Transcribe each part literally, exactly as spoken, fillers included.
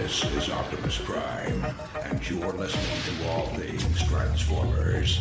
This is Optimus Prime, and you're listening to All Things Transformers.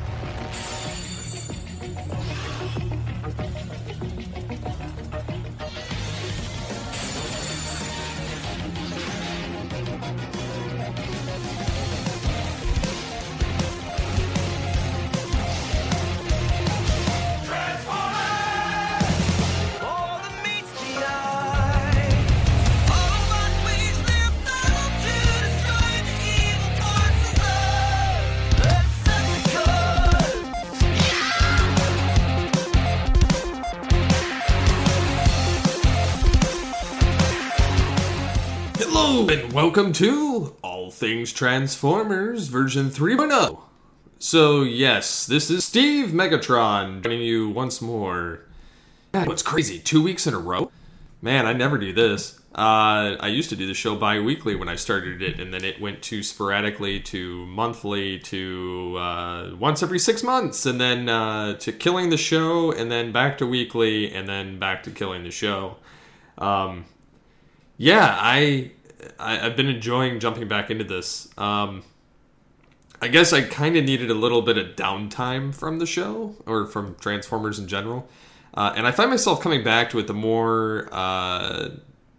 And welcome to All Things Transformers version three point oh. So yes, this is Steve Megatron joining you once more. God, what's crazy? Two weeks in a row? Man, I never do this. Uh, I used to do the show bi-weekly when I started it, and then it went to sporadically to monthly to uh, once every six months, and then uh, to killing the show, and then back to weekly, and then back to killing the show. Um, yeah, I... I, I've been enjoying jumping back into this. Um, I guess I kind of needed a little bit of downtime from the show, or from Transformers in general. Uh, and I find myself coming back to it the more uh,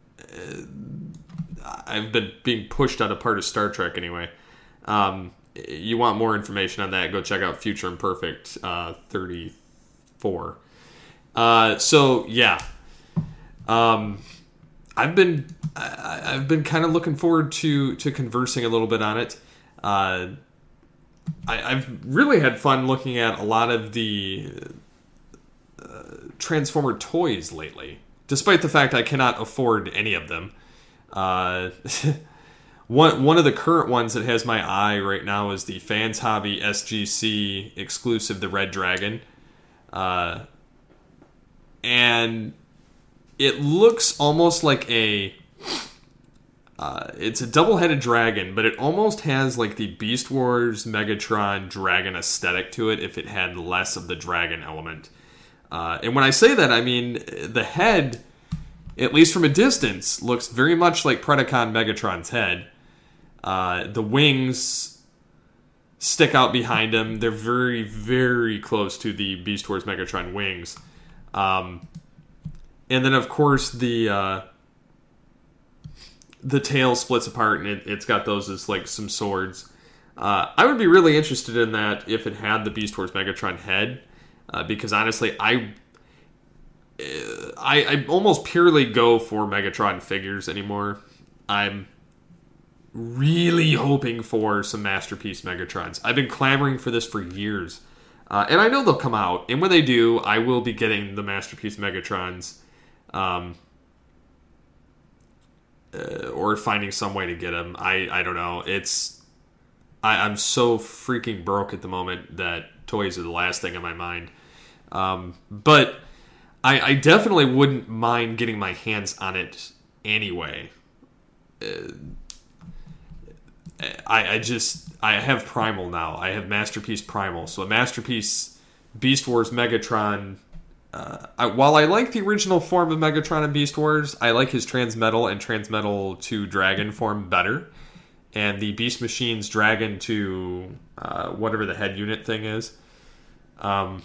I've been being pushed out of part of Star Trek anyway. Um, you want more information on that, go check out Future Imperfect uh, thirty-four. Uh, so, yeah. Um... I've been I, I've been kind of looking forward to, to conversing a little bit on it. Uh, I, I've really had fun looking at a lot of the uh, Transformer toys lately, despite the fact I cannot afford any of them. Uh, one one of the current ones that has my eye right now is the Fans Hobby S G C exclusive, the Red Dragon, uh, and it looks almost like a... Uh, it's a double-headed dragon, but it almost has like the Beast Wars Megatron dragon aesthetic to it if it had less of the dragon element. Uh, and when I say that, I mean the head, at least from a distance, looks very much like Predacon Megatron's head. Uh, the wings stick out behind him. They're very, very close to the Beast Wars Megatron wings. Um... And then, of course, the uh, the tail splits apart, and it, it's got those as, like, some swords. Uh, I would be really interested in that if it had the Beast Wars Megatron head, uh, because, honestly, I, I I almost purely go for Megatron figures anymore. I'm really hoping for some Masterpiece Megatrons. I've been clamoring for this for years. Uh, and I know they'll come out, and when they do, I will be getting the Masterpiece Megatrons. Um, uh, or finding some way to get them. I, I don't know. It's I, I'm so freaking broke at the moment that toys are the last thing on my mind. Um, but I, I definitely wouldn't mind getting my hands on it anyway. Uh, I, I just I have Primal now. I have Masterpiece Primal. So a Masterpiece Beast Wars Megatron. Uh, I, while I like the original form of Megatron and Beast Wars, I like his Transmetal and Transmetal to Dragon form better. And the Beast Machine's Dragon to uh, whatever the head unit thing is. Um,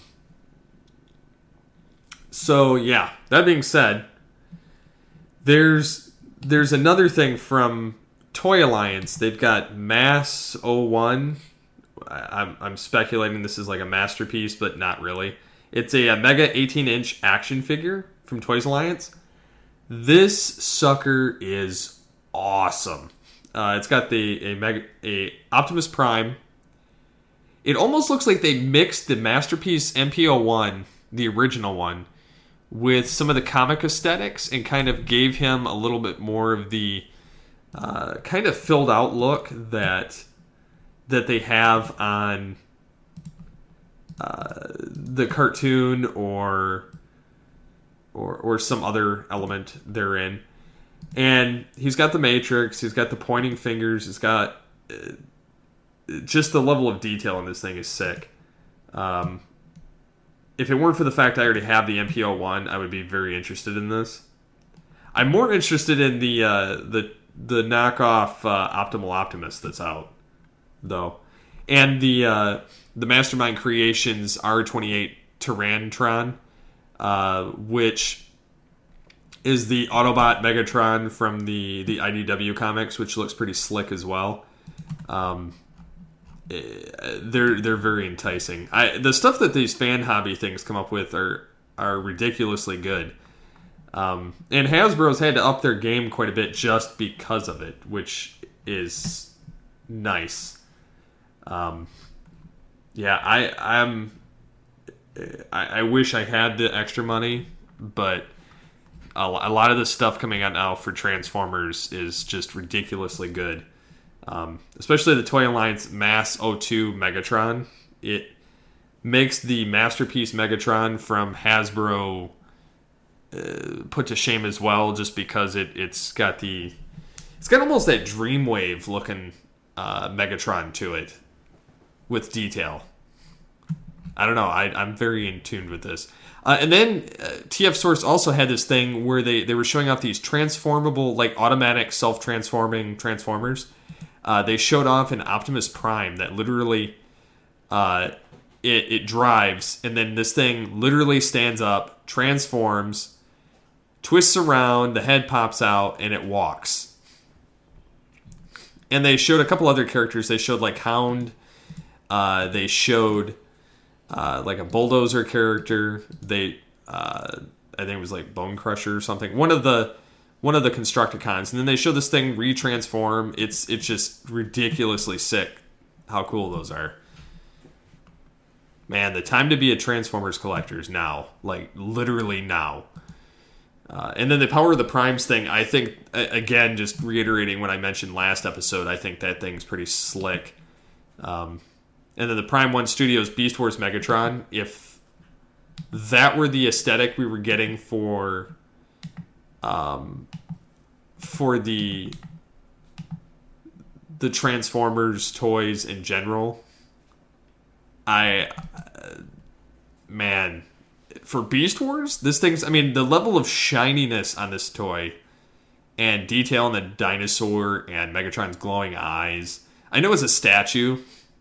so, yeah. That being said, there's there's another thing from Toy Alliance. They've got Mass oh one. I, I'm, I'm speculating this is like a Masterpiece, but not really. It's a, a Mega eighteen-inch action figure from Toys Alliance. This sucker is awesome. Uh, it's got the a, Mega, a Optimus Prime. It almost looks like they mixed the Masterpiece M P oh one, the original one, with some of the comic aesthetics and kind of gave him a little bit more of the uh, kind of filled out look that that they have on Uh, the cartoon or, or or some other element therein. And he's got the Matrix, he's got the pointing fingers, he's got uh, just the level of detail in this thing is sick. Um, if it weren't for the fact I already have the M P O one, I would be very interested in this. I'm more interested in the uh, the the knockoff uh, Optimal Optimus that's out, though. And the uh, the Mastermind Creations R twenty-eight Tyrantron, uh, which is the Autobot Megatron from the, the I D W comics, which looks pretty slick as well. Um, they're they're very enticing. I the stuff that these fan hobby things come up with are are ridiculously good. Um, and Hasbro's had to up their game quite a bit just because of it, which is nice. Um, yeah, I I'm I, I wish I had the extra money, but a, a lot of the stuff coming out now for Transformers is just ridiculously good. Um, especially the Toy Alliance Mass oh two Megatron. It makes the Masterpiece Megatron from Hasbro uh, put to shame as well, just because it, it's got the it's got almost that Dreamwave looking uh, Megatron to it with detail. I don't know. I, I'm very in tune with this. Uh, and then uh, T F Source also had this thing where they, they were showing off these transformable, like automatic self-transforming Transformers. Uh, they showed off an Optimus Prime that literally uh, it, it drives, and then this thing literally stands up, transforms, twists around, the head pops out, and it walks. And they showed a couple other characters. They showed like Hound. Uh, they showed uh, like a Bulldozer character. They, uh, I think it was like Bone Crusher or something. One of the one of the Constructicons, and then they show this thing retransform. It's it's just ridiculously sick. How cool those are. Man, the time to be a Transformers collector is now. Like, literally now. Uh, and then the Power of the Primes thing, I think, again, just reiterating what I mentioned last episode, I think that thing's pretty slick. Um, and then the Prime One Studios Beast Wars Megatron, if that were the aesthetic we were getting for um, for the the Transformers toys in general, I, uh, man, for Beast Wars, this thing's, I mean, the level of shininess on this toy and detail in the dinosaur and Megatron's glowing eyes. I know it's a statue,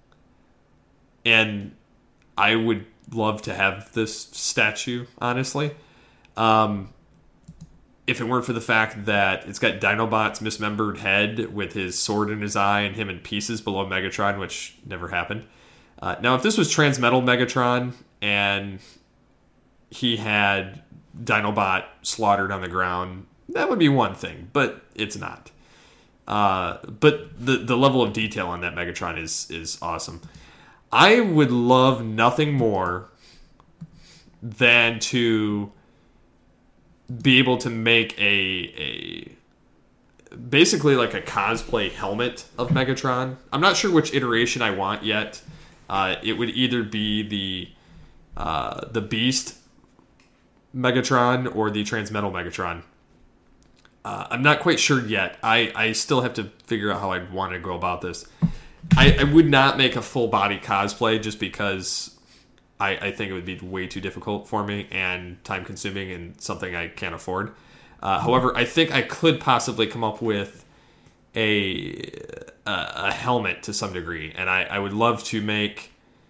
and I would love to have this statue, honestly. Um, if it weren't for the fact that it's got Dinobot's mismembered head with his sword in his eye and him in pieces below Megatron, which never happened. Uh, now, if this was Transmetal Megatron and he had Dinobot slaughtered on the ground, that would be one thing, but it's not. Uh, but the the level of detail on that Megatron is is awesome. I would love nothing more than to be able to make a a basically like a cosplay helmet of Megatron. I'm not sure which iteration I want yet. Uh, it would either be the uh, the Beast Megatron or the Transmetal Megatron. Uh, I'm not quite sure yet. I, I still have to figure out how I'd want to go about this. I, I would not make a full body cosplay just because I, I think it would be way too difficult for me and time consuming and something I can't afford. Uh, however, I think I could possibly come up with a a, a helmet to some degree, and I, I would love to make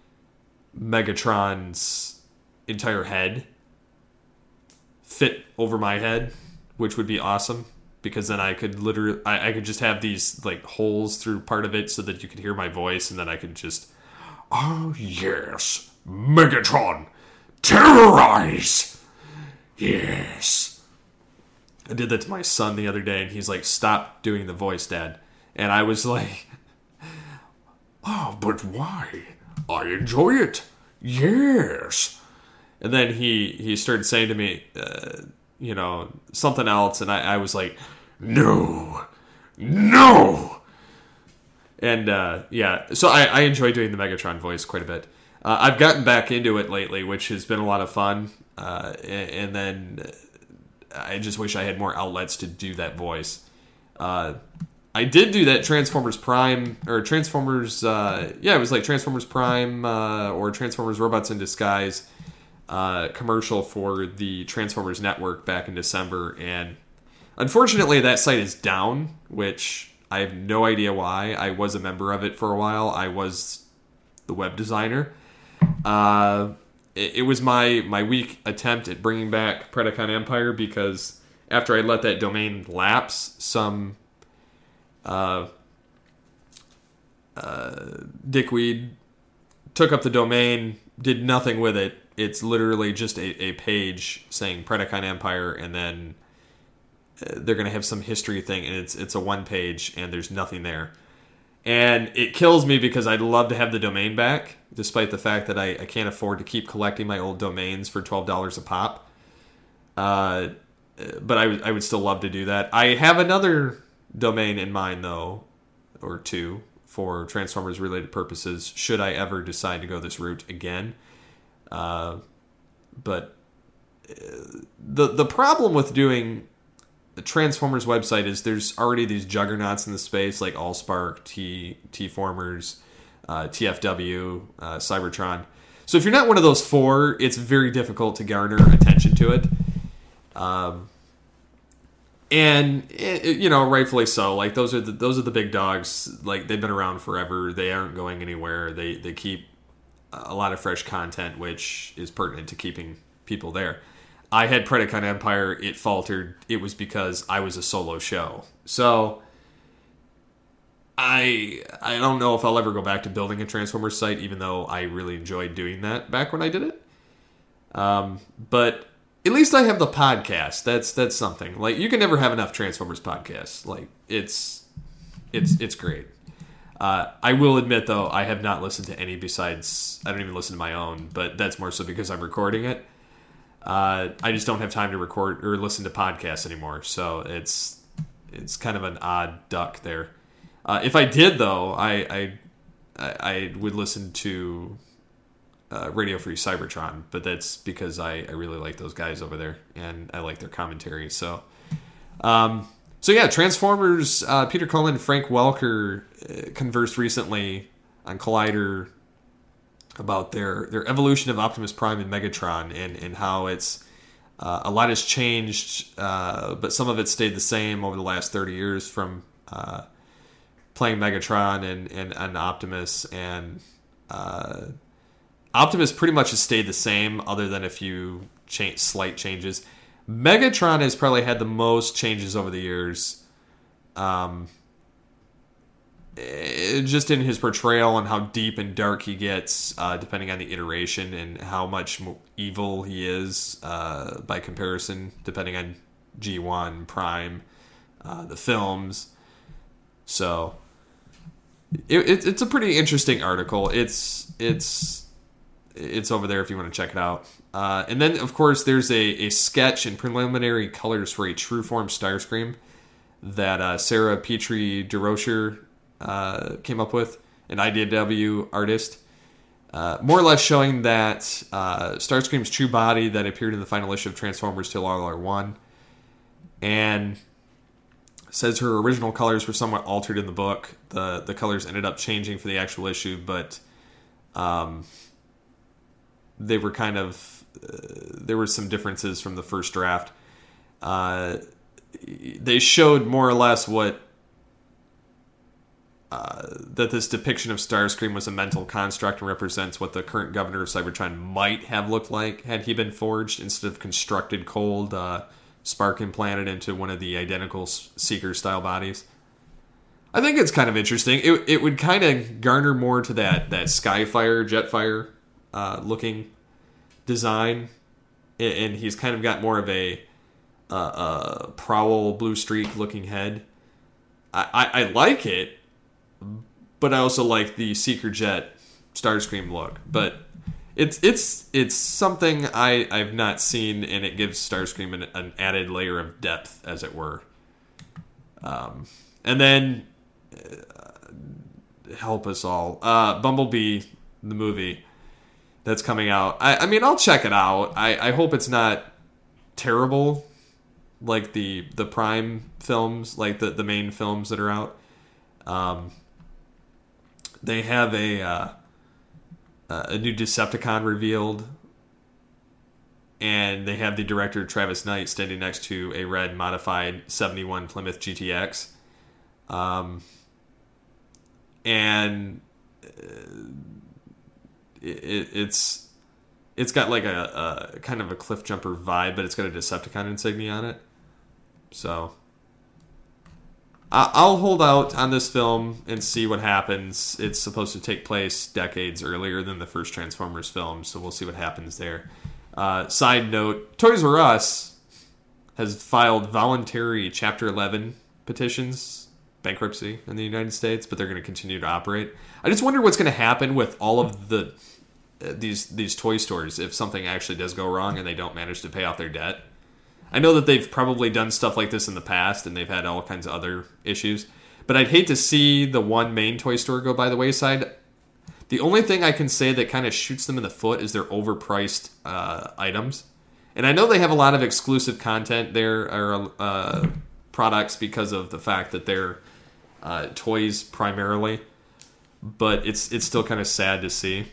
Megatron's entire head fit over my head, which would be awesome, because then I could literally, I, I could just have these like holes through part of it so that you could hear my voice, and then I could just, oh yes, Megatron, terrorize, yes. I did that to my son the other day, and he's like, stop doing the voice, Dad. And I was like, oh, but why? I enjoy it, yes. And then he, he started saying to me, uh, you know, something else, and I, I was like, no, no. And, uh, yeah, so I, I enjoy doing the Megatron voice quite a bit. Uh, I've gotten back into it lately, which has been a lot of fun, uh, and, and then I just wish I had more outlets to do that voice. Uh, I did do that Transformers Prime, or Transformers, uh, yeah, it was like Transformers Prime, uh, or Transformers Robots in Disguise, Uh, commercial for the Transformers Network back in December, and Unfortunately, that site is down, which I have no idea why. I was a member of it for a while. I was the web designer. Uh, it, it was my, my weak attempt at bringing back Predacon Empire, because after I let that domain lapse, some uh, uh, dickweed took up the domain, did nothing with it. It's literally just a, a page saying Predacon Empire, and then they're going to have some history thing, and it's it's a one page, and there's nothing there. And it kills me, because I'd love to have the domain back, despite the fact that I, I can't afford to keep collecting my old domains for twelve dollars a pop. Uh, but I, w- I would still love to do that. I have another domain in mind, though, or two, for Transformers-related purposes, should I ever decide to go this route again. Uh, but the the problem with doing the Transformers website is there's already these juggernauts in the space, like Allspark, T T-Formers, uh, T F W, uh, Cybertron. So if you're not one of those four, it's very difficult to garner attention to it. Um, and it, you know, rightfully so. Like those are the those are the big dogs. Like they've been around forever. They aren't going anywhere. They they keep a lot of fresh content, which is pertinent to keeping people there. I had Predacon Empire, it faltered. It was because I was a solo show. So I I don't know if I'll ever go back to building a Transformers site, even though I really enjoyed doing that back when I did it. Um, but at least I have the podcast. That's that's something. Like, you can never have enough Transformers podcasts. Like, it's it's it's great. Uh, I will admit, though, I have not listened to any besides... I don't even listen to my own, but that's more so because I'm recording it. Uh, I just don't have time to record or listen to podcasts anymore, so it's it's kind of an odd duck there. Uh, if I did, though, I I, I would listen to uh, Radio Free Cybertron, but that's because I, I really like those guys over there, and I like their commentary. So, um, so yeah, Transformers. Uh, Peter Cullen and Frank Welker uh, conversed recently on Collider about their, their evolution of Optimus Prime and Megatron, and, and how it's uh, a lot has changed, uh, but some of it stayed the same over the last thirty years from uh, playing Megatron and, and, and Optimus. And uh, Optimus pretty much has stayed the same, other than a few cha- slight changes. Megatron has probably had the most changes over the years. Um... Just in his portrayal and how deep and dark he gets, uh, depending on the iteration, and how much evil he is uh, by comparison, depending on G one, Prime, uh, the films. So it, it, it's a pretty interesting article. It's it's it's over there if you want to check it out. Uh, and then, of course, there's a, a sketch and preliminary colors for a True Form Starscream that uh, Sarah Petrie DeRocher Uh, came up with, an I D W artist, uh, more or less showing that uh, Starscream's true body that appeared in the final issue of Transformers Till All Are One, and says her original colors were somewhat altered in the book. The the colors ended up changing for the actual issue, but um, they were kind of uh, there were some differences from the first draft. Uh, they showed more or less what Uh, that this depiction of Starscream was a mental construct and represents what the current governor of Cybertron might have looked like had he been forged instead of constructed cold, uh, spark implanted into one of the identical Seeker-style bodies. I think it's kind of interesting. It it would kind of garner more to that that Skyfire, Jetfire uh, looking design, and he's kind of got more of a, uh, a Prowl Blue Streak looking head. I, I, I like it. But I also like the Seeker Jet Starscream look. But it's it's it's something I, I've not seen, and it gives Starscream an, an added layer of depth, as it were. Um, and then, uh, help us all, uh, Bumblebee, the movie that's coming out. I, I mean, I'll check it out. I, I hope it's not terrible, like the the Prime films, like the, the main films that are out. Um, they have a uh, a new Decepticon revealed, and they have the director Travis Knight standing next to a red modified seventy-one Plymouth G T X. Um, and it, it's it's got like a, a kind of a cliff jumper vibe, but it's got a Decepticon insignia on it. So I, I'll hold out on this film and see what happens. It's supposed to take place decades earlier than the first Transformers film, so we'll see what happens there. Uh, side note, Toys R Us has filed voluntary Chapter eleven petitions, bankruptcy in the United States, but they're going to continue to operate. I just wonder what's going to happen with all of the uh, these these toy stores if something actually does go wrong and they don't manage to pay off their debt. I know that they've probably done stuff like this in the past and they've had all kinds of other issues, but I'd hate to see the one main toy store go by the wayside. The only thing I can say that kind of shoots them in the foot is their overpriced uh, items. And I know they have a lot of exclusive content there, or uh, products, because of the fact that they're uh, toys primarily. But it's it's still kind of sad to see.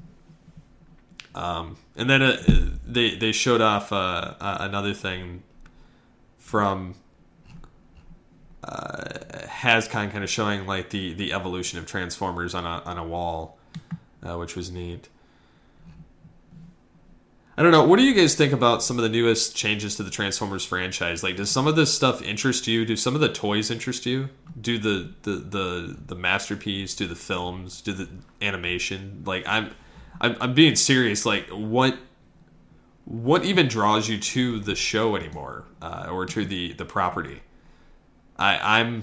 Um, and then uh, they they showed off uh, uh, another thing from uh, HasCon, kind of showing like the, the evolution of Transformers on a on a wall, uh, which was neat. I don't know. What do you guys think about some of the newest changes to the Transformers franchise? Like, does some of this stuff interest you? Do some of the toys interest you? Do the the the, the masterpiece? Do the films? Do the animation? Like, I'm. I'm, I'm being serious. Like, what what even draws you to the show anymore, uh, or to the, the property? I, I'm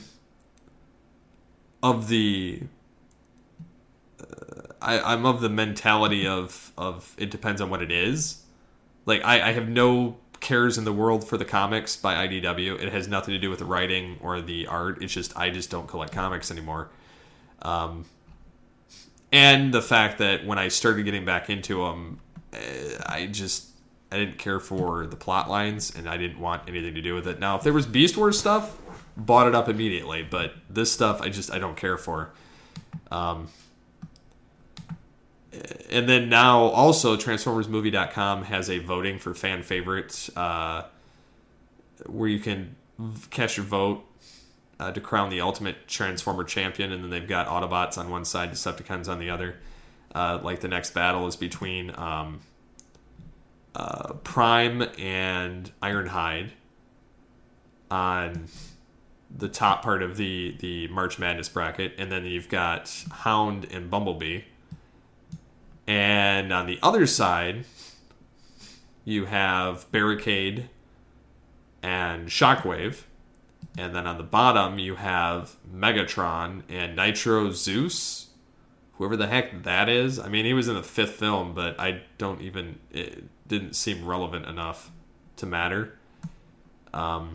of the uh, I, I'm of the mentality of of it depends on what it is. Like, I, I have no cares in the world for the comics by I D W. It has nothing to do with the writing or the art. It's just I just don't collect comics anymore. Um. And the fact that when I started getting back into them, I just I didn't care for the plot lines, and I didn't want anything to do with it. Now, if there was Beast Wars stuff, bought it up immediately. But this stuff, I just I don't care for. Um, and then now, also, Transformers Movie dot com has a voting for fan favorites, uh, where you can cast your vote Uh, to crown the ultimate Transformer champion, and then they've got Autobots on one side, Decepticons on the other. Uh, like the next battle is between um, uh, Prime and Ironhide on the top part of the, the March Madness bracket, and then you've got Hound and Bumblebee. And on the other side, you have Barricade and Shockwave. And then on the bottom, you have Megatron and Nitro Zeus, whoever the heck that is. I mean, he was in the fifth film, but I don't even, it didn't seem relevant enough to matter. Um,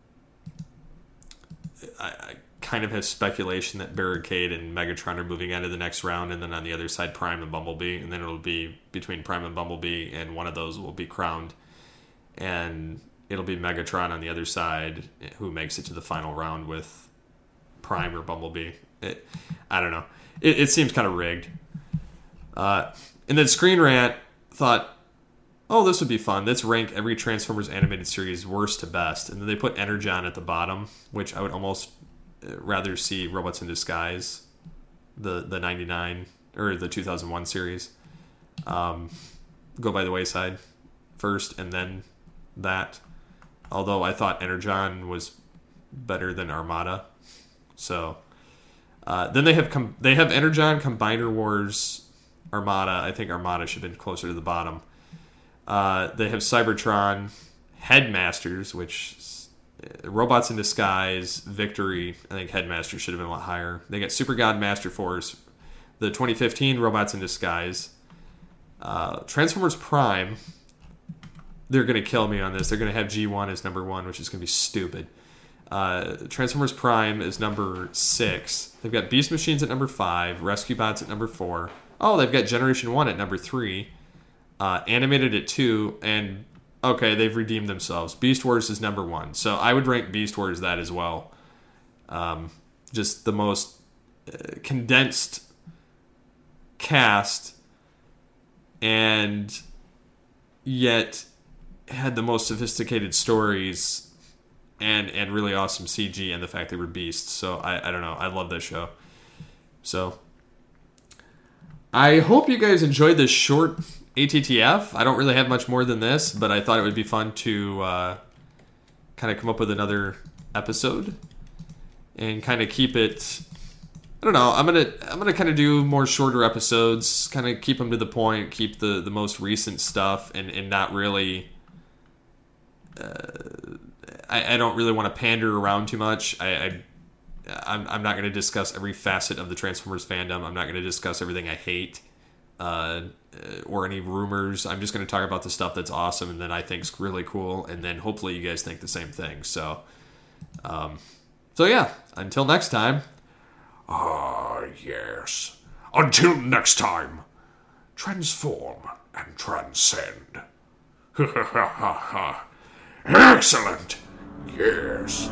I, I kind of have speculation that Barricade and Megatron are moving on to the next round, and then on the other side, Prime and Bumblebee, and then it'll be between Prime and Bumblebee, and one of those will be crowned. And it'll be Megatron on the other side who makes it to the final round with Prime or Bumblebee. It, I don't know. It, it seems kind of rigged. Uh, and then Screen Rant thought, oh, this would be fun. Let's rank every Transformers animated series worst to best. And then they put Energon at the bottom, which I would almost rather see Robots in Disguise, the, the ninety-nine, or the two thousand one series, um, go by the wayside first, and then that. Although I thought Energon was better than Armada. So uh, then they have com- they have Energon, Combiner Wars, Armada. I think Armada should have been closer to the bottom. Uh, they have Cybertron, Headmasters, which uh, Robots in Disguise, Victory. I think Headmasters should have been a lot higher. They got Super God, Master Force, the twenty fifteen Robots in Disguise, uh, Transformers Prime. They're going to kill me on this. They're going to have G one as number one, which is going to be stupid. Uh, Transformers Prime is number six. They've got Beast Machines at number five. Rescue Bots at number four. Oh, they've got Generation one at number three. Uh, Animated at two. And, okay, they've redeemed themselves. Beast Wars is number one. So I would rank Beast Wars that as well. Um, just the most uh, condensed cast, and yet had the most sophisticated stories and and really awesome C G, and the fact they were beasts. So I, I don't know. I love this show. So I hope you guys enjoyed this short A T T F. I don't really have much more than this, but I thought it would be fun to uh, kind of come up with another episode and kind of keep it. I don't know. I'm gonna I'm gonna kind of do more shorter episodes, kind of keep them to the point, keep the, the most recent stuff, and, and not really. Uh, I, I don't really want to pander around too much. I, I I'm I'm not going to discuss every facet of the Transformers fandom. I'm not going to discuss everything I hate, uh, or any rumors. I'm just going to talk about the stuff that's awesome and that I think's really cool, and then hopefully you guys think the same thing. So, um, so yeah. Until next time. Ah, yes. Until next time, transform and transcend. Ha ha ha ha ha. Excellent. Yes.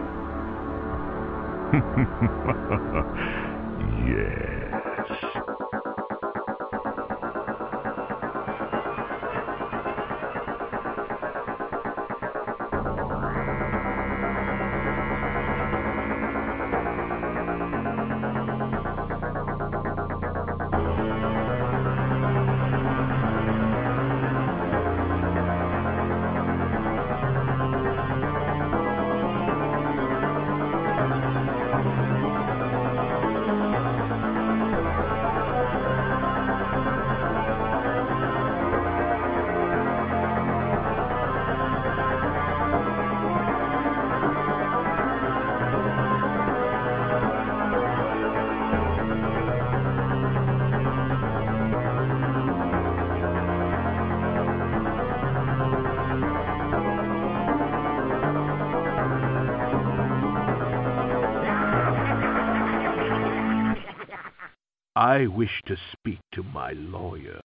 Yes. I wish to speak to my lawyer.